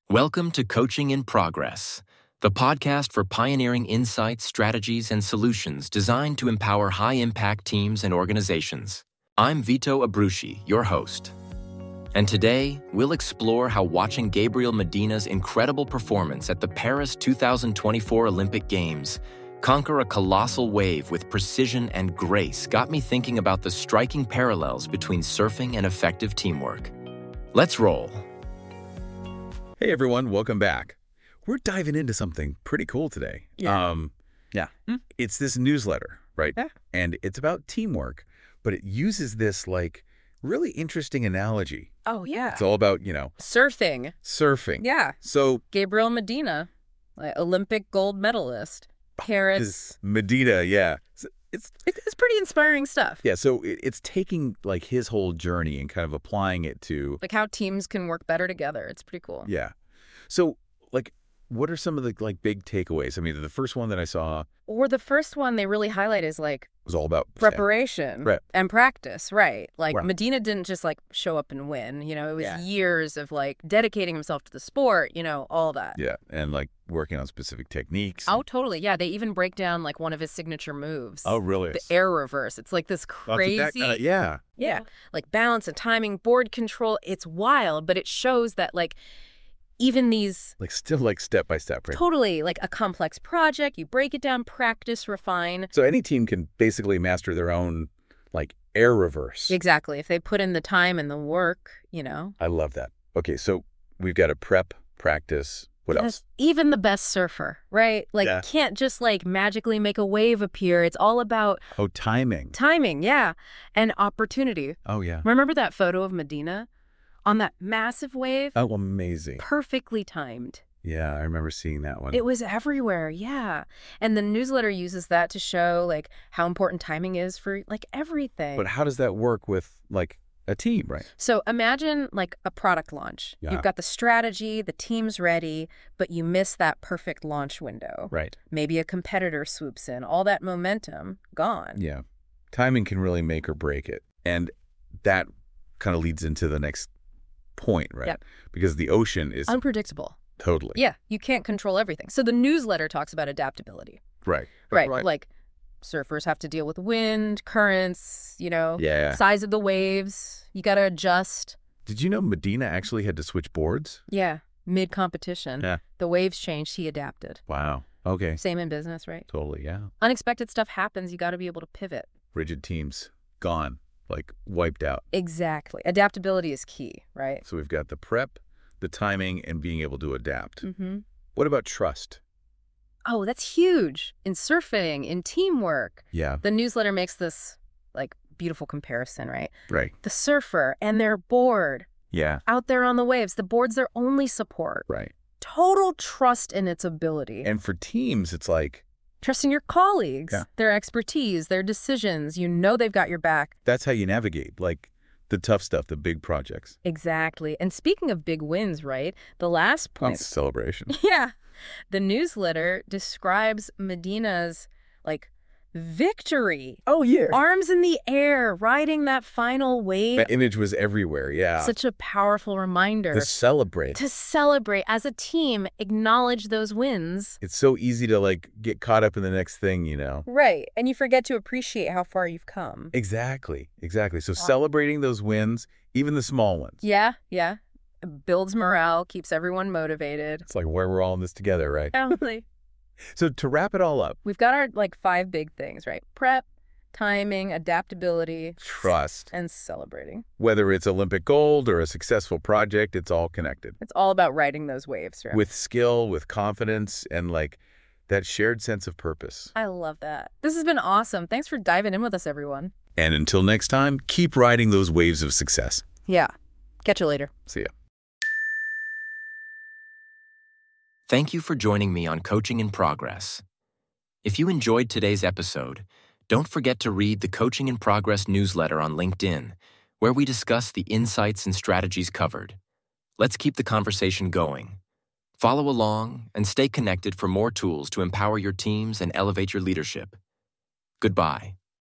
Welcome to Coaching in Progress, the podcast for pioneering insights, strategies, and solutions designed to empower high-impact teams and organizations. I'm Vito Abruzzi, your host. And today, we'll explore how watching Gabriel Medina's incredible performance at the Paris 2024 Olympic Games conquer a colossal wave with precision and grace got me thinking about the striking parallels between surfing and effective teamwork. Let's roll. Hey everyone, welcome back. We're diving into something pretty cool today. It's this newsletter, right? Yeah. And it's about teamwork, but it uses this really interesting analogy. Oh, yeah. It's all about, Surfing. surfing. Yeah. So Gabriel Medina, Olympic gold medalist. Paris. is Medina, yeah. So It's pretty inspiring stuff. yeah, so it's taking his whole journey and kind of applying it to Like how teams can work better together. It's pretty cool. yeah. So what are some of the big takeaways? I mean, the first one that I saw Or the first one they really highlight is was all about preparation Prep. and practice, right? Right. Medina didn't just show up and win. It was Yeah. years of dedicating himself to the sport, all that. Yeah, and working on specific techniques. Oh, totally. Yeah. They even break down one of his signature moves. Oh, really? The air reverse. It's this crazy. yeah. Yeah. Balance and timing, board control. It's wild, but it shows that even these Still step by step, right? totally a complex project, you break it down, practice, refine. So any team can basically master their own air reverse. Exactly. If they put in the time and the work, I love that. Okay, so we've got to prep, practice. What else? Even the best surfer, right? Yeah. Can't just magically make a wave appear. It's all about Oh, timing. timing, yeah, and opportunity. Oh, yeah. Remember that photo of Medina on that massive wave? Oh, amazing. Perfectly timed. Yeah, I remember seeing that one. It was everywhere, yeah. And the newsletter uses that to show how important timing is for everything. But how does that work with a team, right? So imagine a product launch. Yeah. You've got the strategy, the team's ready, but you miss that perfect launch window. Right. Maybe a competitor swoops in, all that momentum gone. Yeah. Timing can really make or break it. And that kind of leads into the next point, right? Yep. Because the ocean is Unpredictable. totally. Yeah, you can't control everything. So the newsletter talks about adaptability. Right. Right. Surfers have to deal with wind, currents, Yeah. size of the waves. You got to adjust. Did you know Medina actually had to switch boards? Yeah, mid-competition. Yeah. The waves changed, he adapted. Wow. Okay. Same in business, right? Totally, yeah. Unexpected stuff happens, you got to be able to pivot. Rigid teams, gone, wiped out. Exactly. Adaptability is key, right? So we've got the prep, the timing, and being able to adapt. Mm-hmm. What about trust? Oh, that's huge. In surfing, in teamwork. Yeah, The newsletter makes this, beautiful comparison, right? right. The surfer and their board Yeah, out there on the waves. The board's their only support. right. Total trust in its ability. And for teams, it's Trusting your colleagues, Yeah. their expertise, their decisions. They've got your back. that's how you navigate, the tough stuff, the big projects. Exactly. And speaking of big wins, right? The last point. It's a celebration. Yeah. The newsletter describes Medina's victory. Oh, yeah. Arms in the air, riding that final wave. That image was everywhere, yeah. Such a powerful reminder To celebrate. to celebrate as a team, acknowledge those wins. It's so easy to, get caught up in the next thing, Right. And you forget to appreciate how far you've come. Exactly. So celebrating those wins, even the small ones. Yeah. Yeah. It builds morale, keeps everyone motivated. It's where we're all in this together, right? Totally. So to wrap it all up, We've got our 5 big things, right? Prep, timing, adaptability, trust. and celebrating. Whether it's Olympic gold or a successful project, it's all connected. It's all about riding those waves, right? With skill, with confidence, and that shared sense of purpose. I love that. This has been awesome. Thanks for diving in with us, everyone. And until next time, keep riding those waves of success. Yeah. Catch you later. See ya. Thank you for joining me on Coaching in Progress. If you enjoyed today's episode, don't forget to read the Coaching in Progress newsletter on LinkedIn, where we discuss the insights and strategies covered. Let's keep the conversation going. Follow along and stay connected for more tools to empower your teams and elevate your leadership. Goodbye.